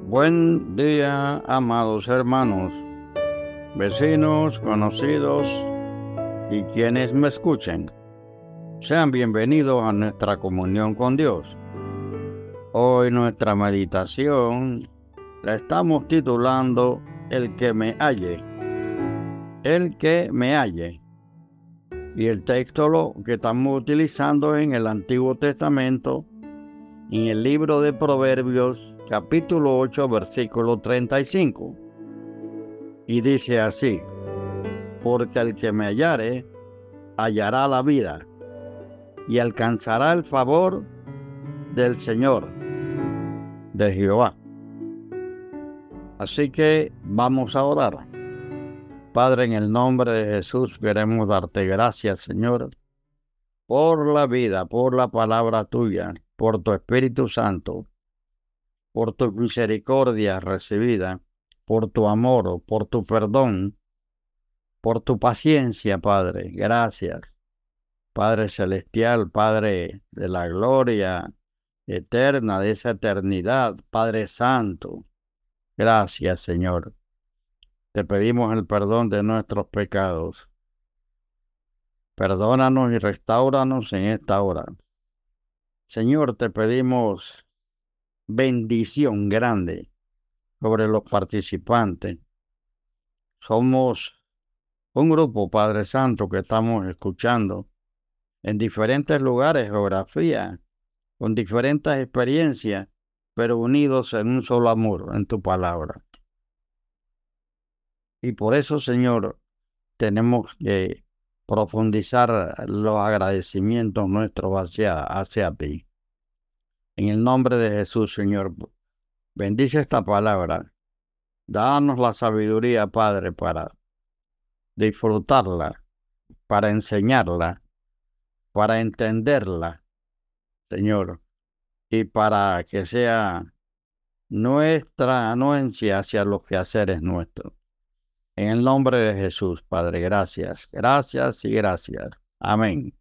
Buen día, amados hermanos, vecinos, conocidos y quienes me escuchen. Sean bienvenidos a nuestra comunión con Dios. Hoy nuestra meditación la estamos titulando El que me halle. El que me halle. Y el texto que estamos utilizando es en el Antiguo Testamento, en el libro de Proverbios, capítulo 8, versículo 35. Y dice así: porque el que me hallare, hallará la vida, y alcanzará el favor del Señor, de Jehová. Así que vamos a orar. Padre, en el nombre de Jesús queremos darte gracias, Señor, por la vida, por la palabra tuya, por tu Espíritu Santo, por tu misericordia recibida, por tu amor, por tu perdón, por tu paciencia, Padre. Gracias, Padre Celestial, Padre de la gloria eterna, de esa eternidad, Padre Santo. Gracias, Señor. Te pedimos el perdón de nuestros pecados. Perdónanos y restáuranos en esta hora. Señor, te pedimos bendición grande sobre los participantes. Somos un grupo, Padre Santo, que estamos escuchando en diferentes lugares, geografía, con diferentes experiencias, pero unidos en un solo amor, en tu palabra. Y por eso, Señor, tenemos que profundizar los agradecimientos nuestros hacia ti. En el nombre de Jesús, Señor, bendice esta palabra. Danos la sabiduría, Padre, para disfrutarla, para enseñarla, para entenderla, Señor, y para que sea nuestra anuencia hacia los quehaceres nuestros. En el nombre de Jesús, Padre, gracias, gracias y gracias. Amén.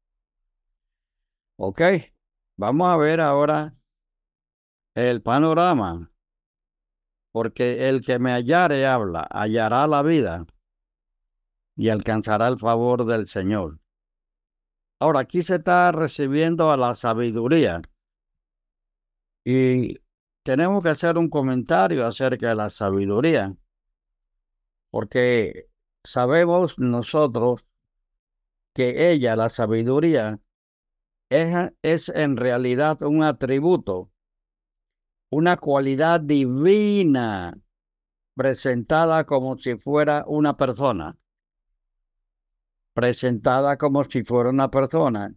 Ok, vamos a ver ahora el panorama, porque el que me hallare hallará la vida y alcanzará el favor del Señor. Ahora, aquí se está recibiendo a la sabiduría y tenemos que hacer un comentario acerca de la sabiduría, porque sabemos nosotros que ella, la sabiduría, es en realidad un atributo, una cualidad divina presentada como si fuera una persona. Presentada como si fuera una persona.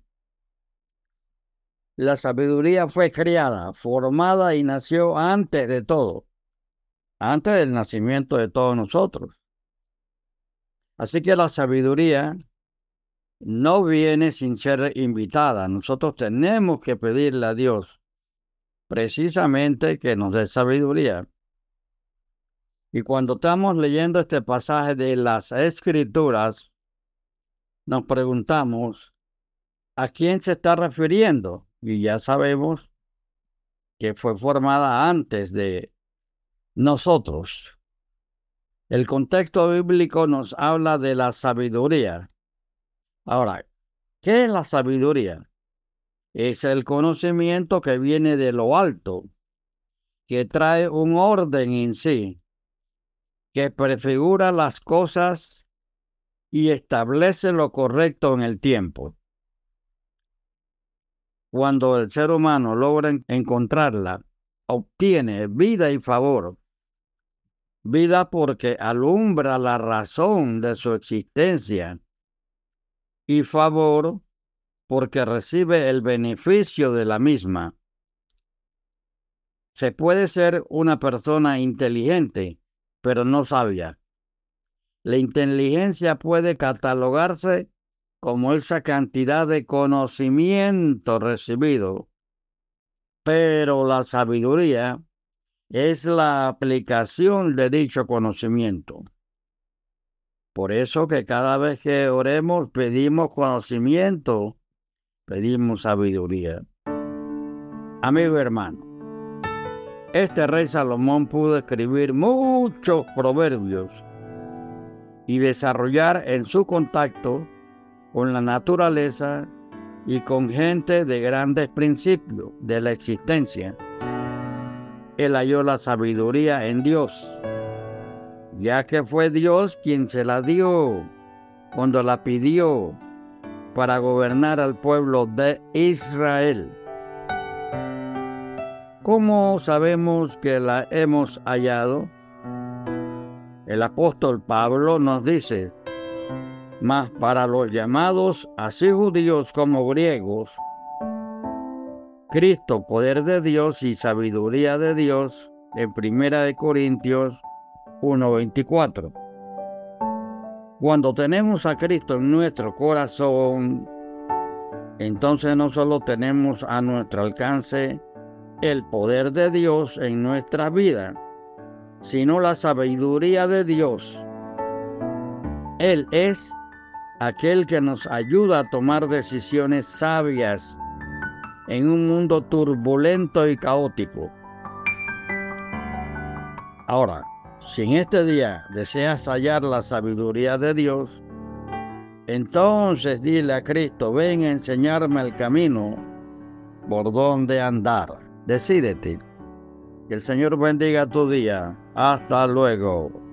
La sabiduría fue creada, formada y nació antes de todo, antes del nacimiento de todos nosotros. Así que la sabiduría no viene sin ser invitada. Nosotros tenemos que pedirle a Dios precisamente que nos dé sabiduría. Y cuando estamos leyendo este pasaje de las Escrituras, nos preguntamos ¿a quién se está refiriendo? Y ya sabemos que fue formada antes de nosotros. El contexto bíblico nos habla de la sabiduría. Ahora, ¿qué es la sabiduría? Es el conocimiento que viene de lo alto, que trae un orden en sí, que prefigura las cosas y establece lo correcto en el tiempo. Cuando el ser humano logra encontrarla, obtiene vida y favor. Vida porque alumbra la razón de su existencia y favor porque recibe el beneficio de la misma. Se puede ser una persona inteligente, pero no sabia. La inteligencia puede catalogarse como esa cantidad de conocimiento recibido, pero la sabiduría es la aplicación de dicho conocimiento. Por eso que cada vez que oremos pedimos pedimos sabiduría. Amigo hermano, Este rey Salomón pudo escribir muchos proverbios y desarrollar en su contacto con la naturaleza y con gente de grandes principios de la existencia. Él halló la sabiduría en Dios, ya que fue Dios quien se la dio cuando la pidió para gobernar al pueblo de Israel. ¿Cómo sabemos que la hemos hallado? El apóstol Pablo nos dice: mas para los llamados, así judíos como griegos, Cristo, poder de Dios y sabiduría de Dios, en 1 Corintios 1:24. Cuando tenemos a Cristo en nuestro corazón, entonces no solo tenemos a nuestro alcance el poder de Dios en nuestra vida, sino la sabiduría de Dios. Él es aquel que nos ayuda a tomar decisiones sabias en un mundo turbulento y caótico. Ahora, si en este día deseas hallar la sabiduría de Dios, entonces dile a Cristo: ven a enseñarme el camino por donde andar. Decídete. Que el Señor bendiga tu día. Hasta luego.